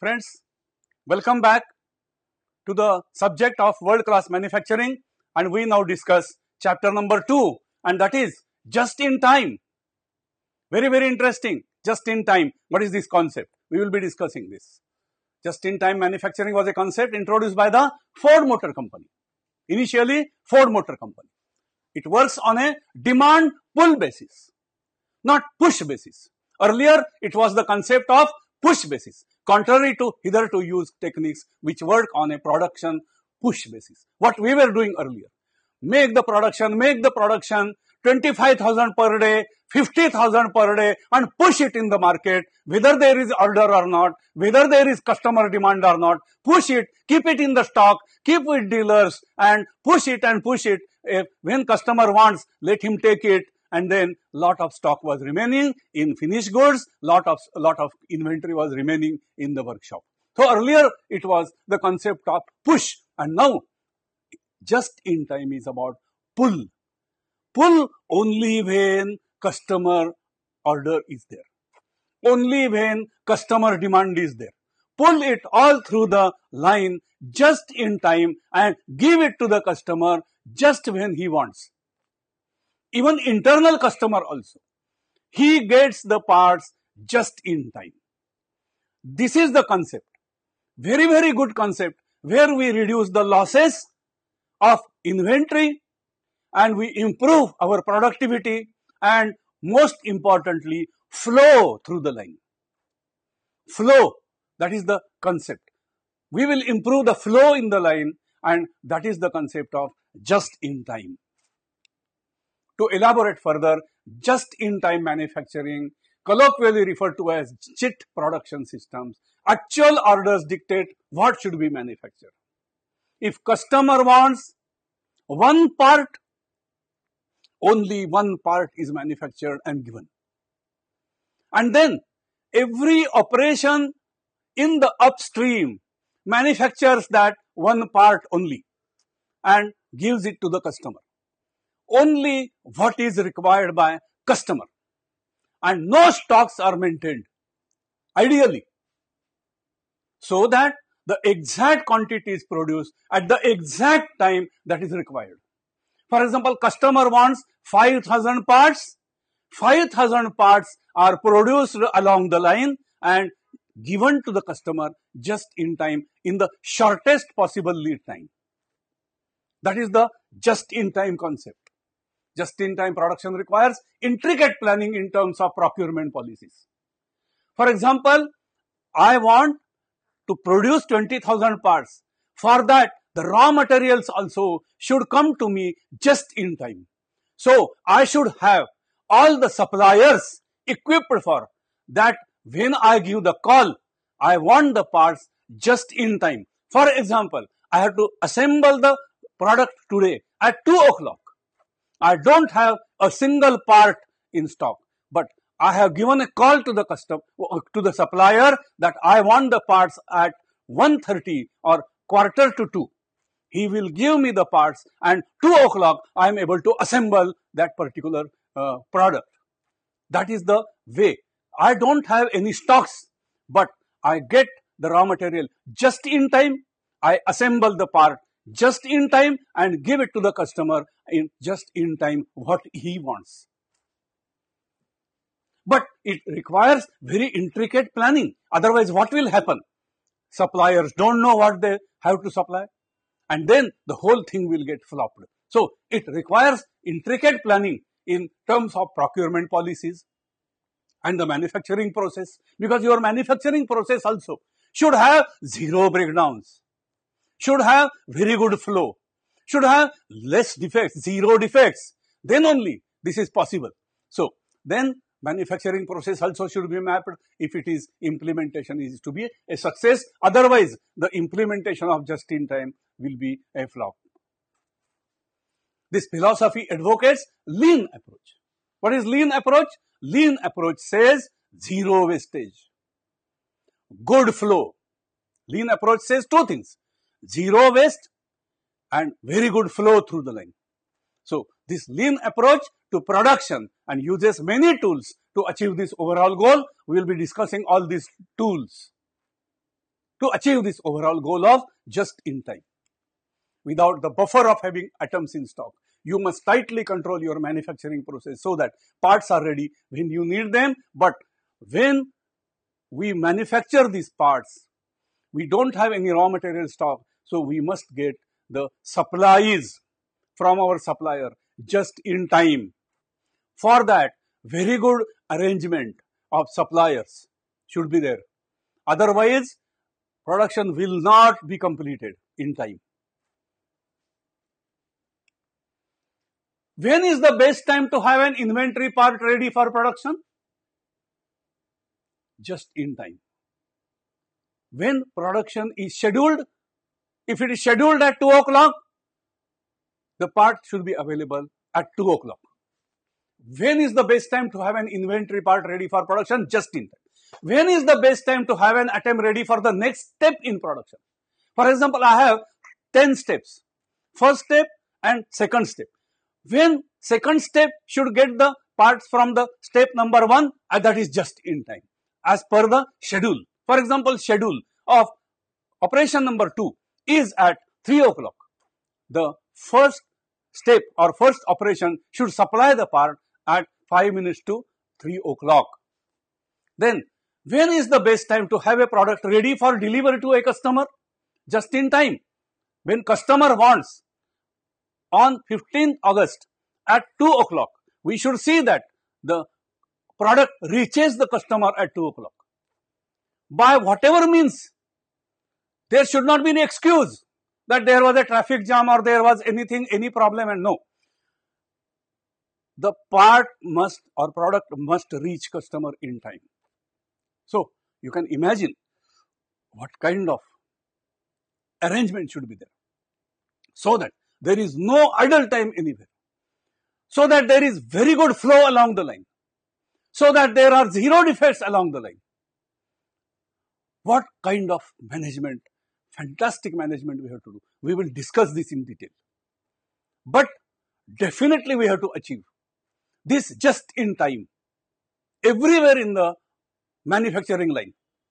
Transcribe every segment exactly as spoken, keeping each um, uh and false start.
Friends, welcome back to the subject of world-class manufacturing, and we now discuss chapter number two, and that is just in time. Very, very interesting. Just in time. What is this concept? We will be discussing this. Just in time manufacturing was a concept introduced by the Ford Motor Company. Initially, Ford Motor Company. It works on a demand pull basis, not push basis. Earlier, it was the concept of push basis, contrary to hitherto used techniques which work on a production push basis. What we were doing earlier, make the production, make the production twenty-five thousand per day, fifty thousand per day and push it in the market, whether there is order or not, whether there is customer demand or not, push it, keep it in the stock, keep with dealers and push it and push it. If when customer wants, let him take it. And then lot of stock was remaining in finished goods, lot of lot of inventory was remaining in the workshop. So earlier it was the concept of push, and now just in time is about pull. Pull only when customer order is there, only when customer demand is there. Pull it all through the line just in time and give it to the customer just when he wants. Even internal customer also, he gets the parts just in time. This is the concept. Very, very good concept where we reduce the losses of inventory and we improve our productivity and most importantly, flow through the line. Flow, that is the concept. We will improve the flow in the line and that is the concept of just in time. To elaborate further, just-in-time manufacturing, colloquially referred to as JIT production systems, actual orders dictate what should be manufactured. If customer wants one part, only one part is manufactured and given. And then every operation in the upstream manufactures that one part only and gives it to the customer. Only what is required by customer and no stocks are maintained ideally so that the exact quantity is produced at the exact time that is required. For example, customer wants five thousand parts, five thousand parts are produced along the line and given to the customer just in time in the shortest possible lead time. That is the just in time concept. Just-in-time production requires intricate planning in terms of procurement policies. For example, I want to produce twenty thousand parts. For that, the raw materials also should come to me just in time. So, I should have all the suppliers equipped for that. When I give the call, I want the parts just in time. For example, I have to assemble the product today at two o'clock. I don't have a single part in stock, but I have given a call to the customer, to the supplier that I want the parts at one thirty or quarter to two. He will give me the parts and two o'clock I am able to assemble that particular uh, product. That is the way. I don't have any stocks, but I get the raw material just in time. I assemble the part just in time and give it to the customer in just in time what he wants. But it requires very intricate planning. Otherwise, what will happen? Suppliers don't know what they have to supply and then the whole thing will get flopped. So, it requires intricate planning in terms of procurement policies and the manufacturing process, because your manufacturing process also should have zero breakdowns, should have very good flow, should have less defects, zero defects. Then only this is possible. So, then manufacturing process also should be mapped if it is implementation is to be a success. Otherwise, the implementation of just in time will be a flop. This philosophy advocates lean approach. What is lean approach? Lean approach says zero wastage, good flow. Lean approach says two things: zero waste and very good flow through the line. So, this lean approach to production and uses many tools to achieve this overall goal. We will be discussing all these tools. to achieve this overall goal of just in time. Without the buffer of having atoms in stock, you must tightly control your manufacturing process so that parts are ready when you need them. But when we manufacture these parts, we don't have any raw material stock, so we must get the supplies from our supplier just in time. For that, very good arrangement of suppliers should be there. Otherwise, production will not be completed in time. When is the best time to have an inventory part ready for production? Just in time. When production is scheduled, if it is scheduled at two o'clock, the part should be available at two o'clock. When is the best time to have an inventory part ready for production? Just in time. When is the best time to have an atom ready for the next step in production? For example, I have ten steps. First step and second step. When second step should get the parts from the step number one, and that is just in time, as per the schedule. For example, schedule of operation number two is at three o'clock. The first step or first operation should supply the part at five minutes to three o'clock. Then, when is the best time to have a product ready for delivery to a customer? Just in time. When customer wants, on fifteenth August at two o'clock, we should see that the product reaches the customer at two o'clock. By whatever means, there should not be any excuse that there was a traffic jam or there was anything, any problem, and no. The part must or product must reach customer in time. So, you can imagine what kind of arrangement should be there, so that there is no idle time anywhere, so that there is very good flow along the line, so that there are zero defects along the line. What kind of management, fantastic management we have to do. We will discuss this in detail. But definitely we have to achieve this just in time everywhere in the manufacturing line.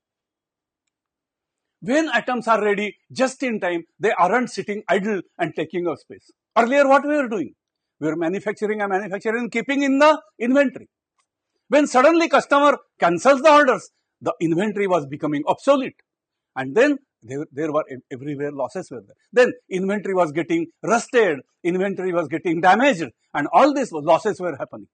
When atoms are ready just in time, they aren't sitting idle and taking up space. Earlier, what we were doing? We were manufacturing and manufacturing, keeping in the inventory. When suddenly customer cancels the orders, the inventory was becoming obsolete. And then there, there were everywhere losses were there. Then inventory was getting rusted, inventory was getting damaged, and all these losses were happening.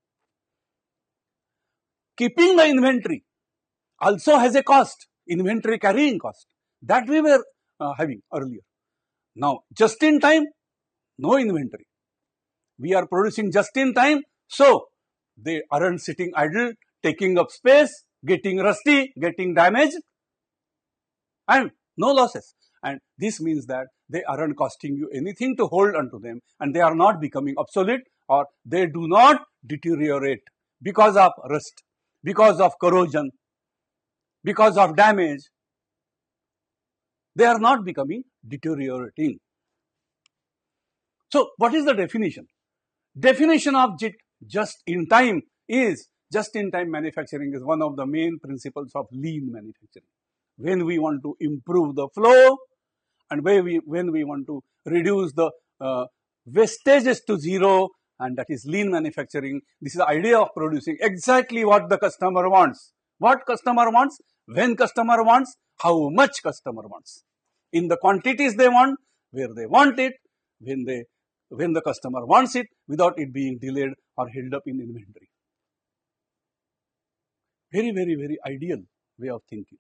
Keeping the inventory also has a cost, inventory carrying cost. That we were uh, having earlier. Now, just in time, no inventory. We are producing just in time, so they aren't sitting idle, taking up space, getting rusty, getting damaged, and no losses. And this means that they aren't costing you anything to hold onto them, and they are not becoming obsolete, or they do not deteriorate because of rust, because of corrosion, because of damage. They are not becoming deteriorating. So, what is the definition? Definition of just in time is, just in time manufacturing is one of the main principles of lean manufacturing. When we want to improve the flow and when we, when we want to reduce the uh, wastages to zero, and that is lean manufacturing. This is the idea of producing exactly what the customer wants. What customer wants, when customer wants, how much customer wants, in the quantities they want, where they want it, when they when the customer wants it, without it being delayed or held up in inventory. Very, very, very ideal way of thinking.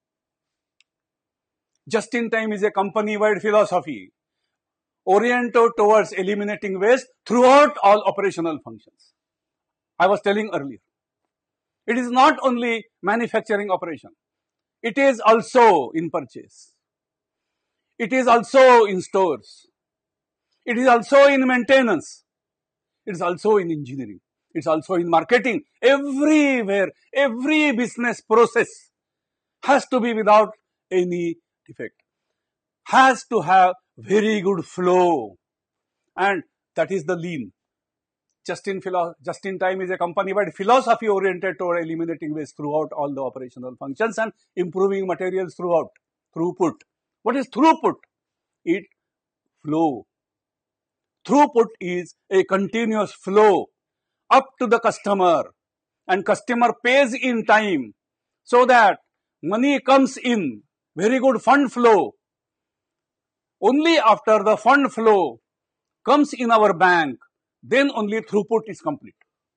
Just in time is a company-wide philosophy oriented towards eliminating waste throughout all operational functions. I was telling earlier, it is not only manufacturing operation. It is also in purchase. It is also in stores. It is also in maintenance. It is also in engineering. It is also in marketing. Everywhere, every business process has to be without any defect. Has to have very good flow. And that is the lean. Just in, just in time is a company-wide philosophy oriented toward eliminating waste throughout all the operational functions and improving materials throughout, throughput. What is throughput? It flow. Throughput is a continuous flow up to the customer, and customer pays in time, so that money comes in, very good fund flow. Only after the fund flow comes in our bank, then only throughput is complete.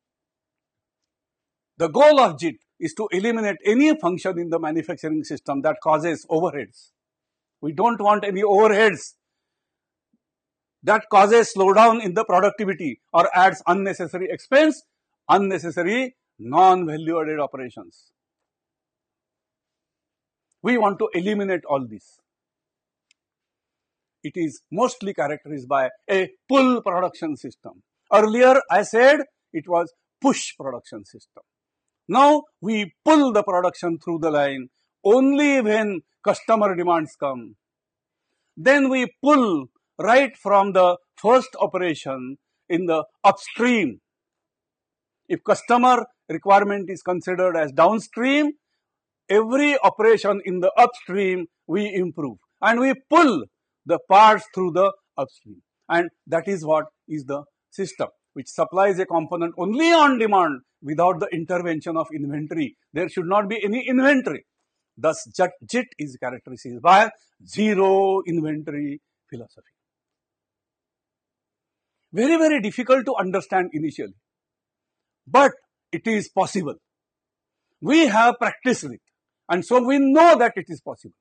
The goal of JIT is to eliminate any function in the manufacturing system that causes overheads. We don't want any overheads that causes slowdown in the productivity or adds unnecessary expense, unnecessary non-value added operations. We want to eliminate all this. It is mostly characterized by a pull production system. Earlier I said it was push production system. Now we pull the production through the line only when customer demands come. Then we pull right from the first operation in the upstream. If customer requirement is considered as downstream, every operation in the upstream we improve and we pull the parts through the upstream, and that is what is the system which supplies a component only on demand without the intervention of inventory. There should not be any inventory. Thus JIT is characterized by zero inventory philosophy. Very very difficult to understand initially, but it is possible. We have practiced it, and so we know that it is possible.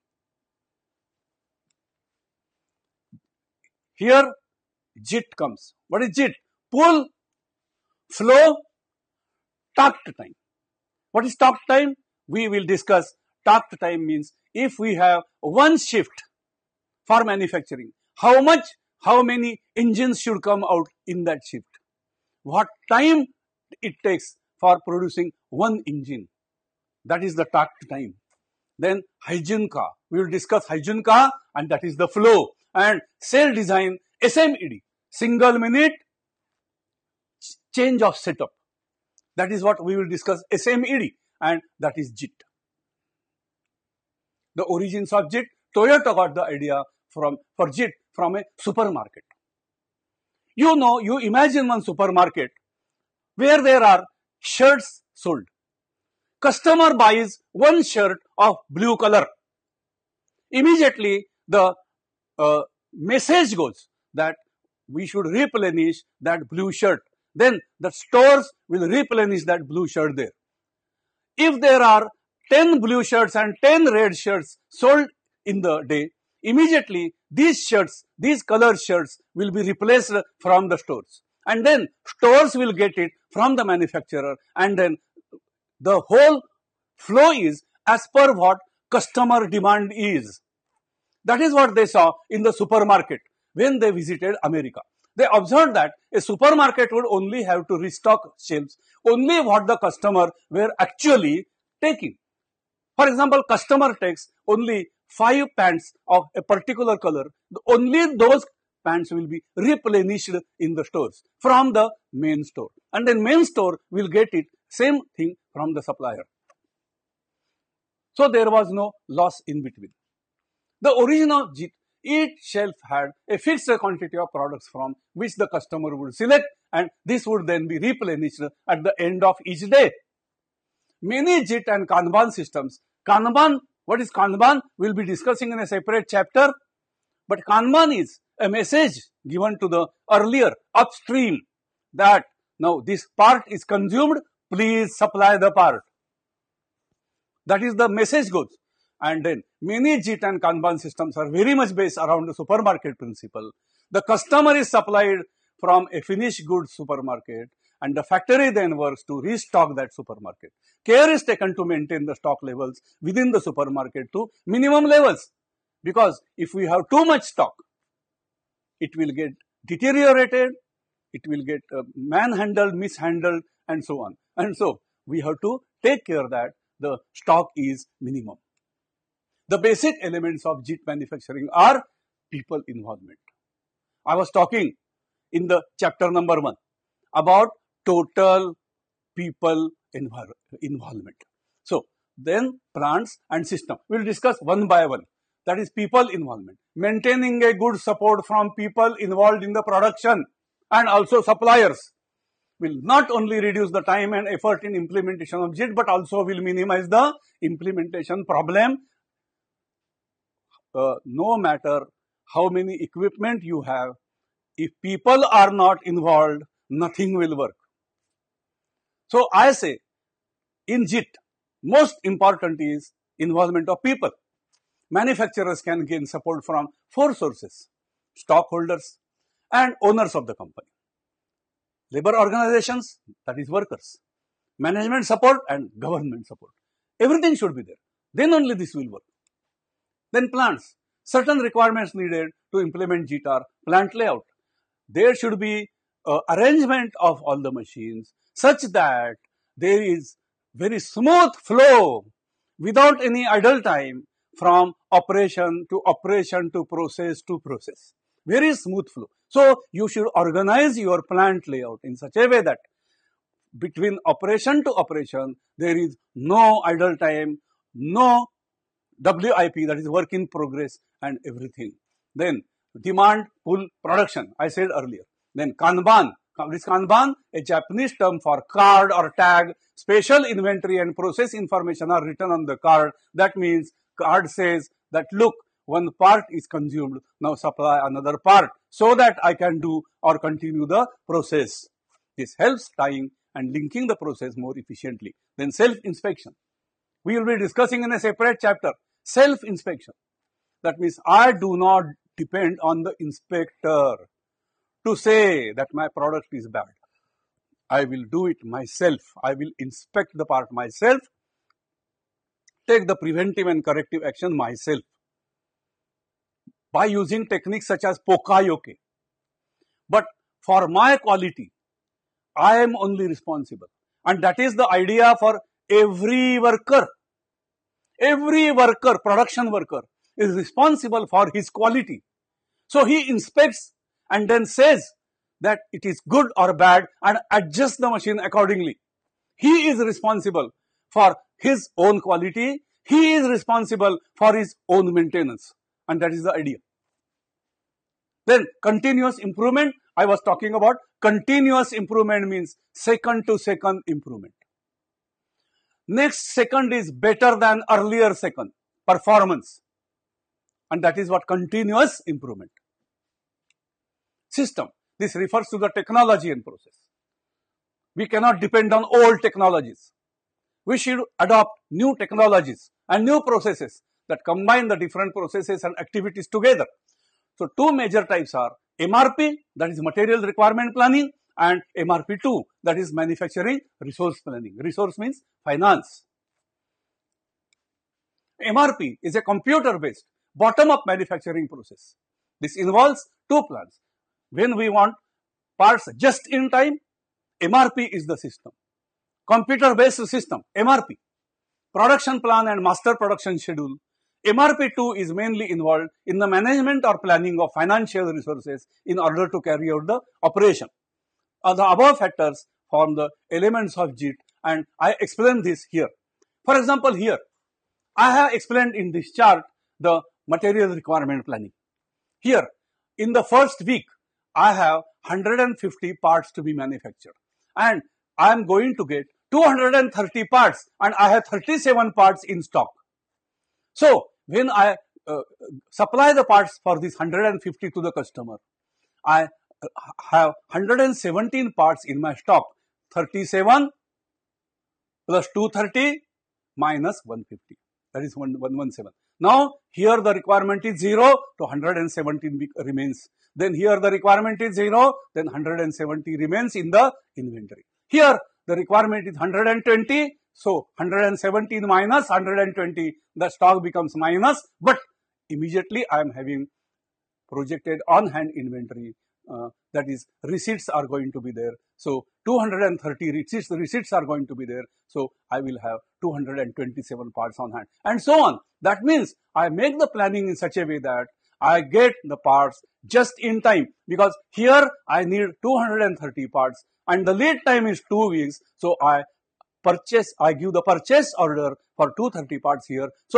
Here JIT comes. What is JIT? Pull, flow, takt time. What is takt time? We will discuss. Takt time means if we have one shift for manufacturing, how much, how many engines should come out in that shift? What time it takes for producing one engine? That is the takt time. Then hygiene ka. We will discuss hygiene ka, and that is the flow. And cell design, S M E D, single minute change of setup. That is what we will discuss, S M E D, and that is JIT. The origins of JIT, Toyota got the idea from for JIT from a supermarket. You know, you imagine one supermarket where there are shirts sold. Customer buys one shirt of blue color. Immediately the uh, message goes that we should replenish that blue shirt. Then the stores will replenish that blue shirt there. If there are ten blue shirts and ten red shirts sold in the day, immediately these shirts, these colored shirts will be replaced from the stores. And then stores will get it from the manufacturer, and then the whole flow is as per what customer demand is. That is what they saw in the supermarket when they visited America. They observed that a supermarket would only have to restock shelves only what the customer were actually taking. For example, customer takes only five pants of a particular color. Only those pants will be replenished in the stores from the main store. And then main store will get it same thing from the supplier. So there was no loss in between. The origin of JIT, each shelf had a fixed quantity of products from which the customer would select, and this would then be replenished at the end of each day. Many JIT and Kanban systems, Kanban, what is Kanban? We'll be discussing in a separate chapter, but Kanban is a message given to the earlier upstream that now this part is consumed, please supply the part. That is the message goes. And then many JIT and Kanban systems are very much based around the supermarket principle. The customer is supplied from a finished goods supermarket, and the factory then works to restock that supermarket. Care is taken to maintain the stock levels within the supermarket to minimum levels, because if we have too much stock, it will get deteriorated, it will get uh, manhandled, mishandled, and so on. And so we have to take care that the stock is minimum. The basic elements of JIT manufacturing are people involvement. I was talking in the chapter number one about total people involvement. So then plants and system. We will discuss one by one. that is people involvement. Maintaining a good support from people involved in the production and also suppliers will not only reduce the time and effort in implementation of J I T, but also will minimize the implementation problem. Uh, no matter how many equipment you have, if people are not involved, nothing will work. So I say, in J I T, most important is involvement of people. Manufacturers can gain support from four sources: stockholders and owners of the company, labor organizations, that is workers, management support and government support. Everything should be there. Then only this will work. Then plants. Certain requirements needed to implement J I T are plant layout. There should be uh, arrangement of all the machines such that there is very smooth flow without any idle time from operation to operation to process to process. Very smooth flow. So you should organize your plant layout in such a way that between operation to operation there is no idle time, no W I P, that is work in progress, and everything. Then demand pull production, I said earlier. Then Kanban. What is Kanban? A Japanese term for card or tag. Special inventory and process information are written on the card. That means card says that look, one part is consumed, now supply another part so that I can do or continue the process. This helps tying and linking the process more efficiently. Then self-inspection. We will be discussing in a separate chapter. Self-inspection. That means I do not depend on the inspector to say that my product is bad. I will do it myself. I will inspect the part myself, take the preventive and corrective action myself by using techniques such as Pokayoke. But for my quality, I am only responsible. And that is the idea for every worker. Every worker, production worker, is responsible for his quality. So he inspects and then says that it is good or bad and adjusts the machine accordingly. He is responsible for his own quality. He is responsible for his own maintenance. And that is the idea. Then continuous improvement. I was talking about continuous improvement means second to second improvement. Next second is better than earlier second, performance. And that is what continuous improvement. System. This refers to the technology and process. We cannot depend on old technologies. We should adopt new technologies and new processes that combine the different processes and activities together. So two major types are M R P, that is material requirement planning, and M R P two, that is manufacturing resource planning. Resource means finance. M R P is a computer-based bottom-up manufacturing process. This involves two plans. When we want parts just in time, M R P is the system. Computer-based system, M R P. Production plan and master production schedule. M R P two is mainly involved in the management or planning of financial resources in order to carry out the operation. Uh, the above factors form the elements of J I T, and I explain this here. For example, here, I have explained in this chart the material requirement planning. Here, in the first week, I have one hundred fifty parts to be manufactured, and I am going to get two hundred thirty parts, and I have thirty-seven parts in stock. So, when I uh, supply the parts for this one hundred fifty to the customer, I have one hundred seventeen parts in my stock. thirty-seven plus two hundred thirty minus one hundred fifty. That is one hundred seventeen. Now, here the requirement is zero, to one hundred seventeen remains. Then here the requirement is zero, then one hundred seventy remains in the inventory. Here the requirement is one hundred twenty, so one hundred seventeen minus one hundred twenty, the stock becomes minus, but immediately I am having projected on-hand inventory, uh, that is receipts are going to be there. So two hundred thirty receipts, receipts are going to be there. So I will have two hundred twenty-seven parts on hand, and so on. That means I make the planning in such a way that I get the parts just in time, because here I need two hundred thirty parts and the lead time is two weeks. So I purchase, I give the purchase order for two hundred thirty parts here, so that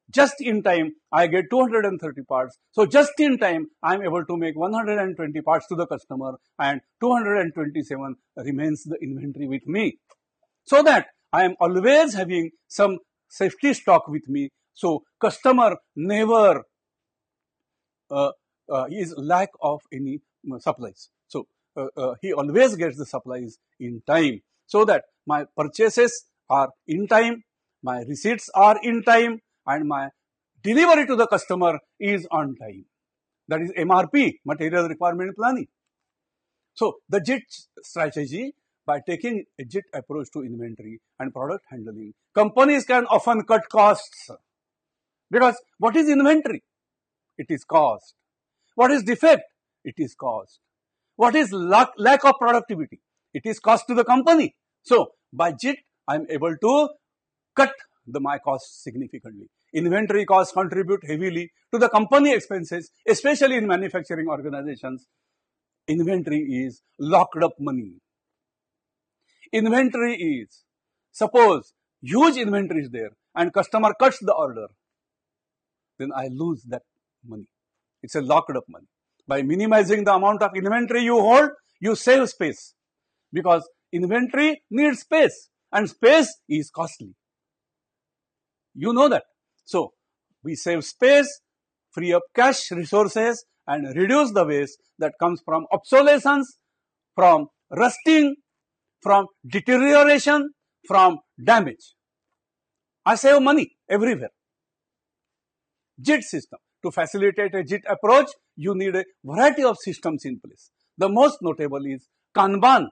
just in time I get two hundred thirty parts. So just in time I am able to make one hundred twenty parts to the customer, and two hundred twenty-seven remains the inventory with me. So that I am always having some safety stock with me. So customer never uh, uh, is lack of any uh, supplies. So uh, uh, he always gets the supplies in time, so that my purchases are in time, my receipts are in time, and my delivery to the customer is on time. That is M R P, Material Requirement Planning. So the JIT strategy, by taking a JIT approach to inventory and product handling, companies can often cut costs. Because what is inventory? It is cost. What is defect? It is cost. What is lack, lack of productivity? It is cost to the company. So by JIT, I am able to cut the my costs significantly. Inventory costs contribute heavily to the company expenses, especially in manufacturing organizations. Inventory is locked up money. Inventory is, suppose huge inventory is there and customer cuts the order, then I lose that money. It's a locked up money. By minimizing the amount of inventory you hold, you save space, because inventory needs space and space is costly. You know that. So we save space, free up cash resources, and reduce the waste that comes from obsolescence, from rusting, from deterioration, from damage. I save money everywhere. JIT system. To facilitate a JIT approach, you need a variety of systems in place. The most notable is Kanban.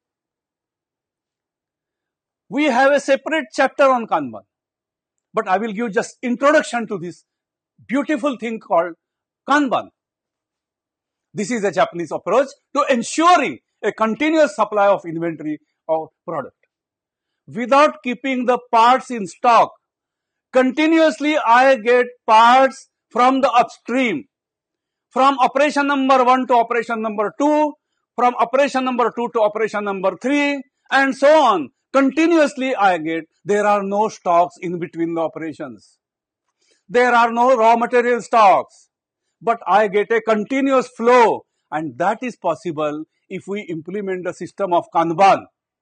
We have a separate chapter on Kanban, but I will give just introduction to this beautiful thing called Kanban. This is a Japanese approach to ensuring a continuous supply of inventory of product. Without keeping the parts in stock, continuously I get parts from the upstream, from operation number one to operation number two, from operation number two to operation number three, and so on. Continuously I get, there are no stocks in between the operations. There are no raw material stocks, but I get a continuous flow, and that is possible if we implement the system of Kanban.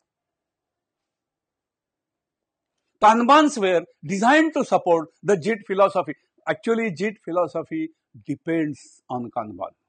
Kanbans were designed to support the JIT philosophy. Actually, JIT philosophy depends on Kanban.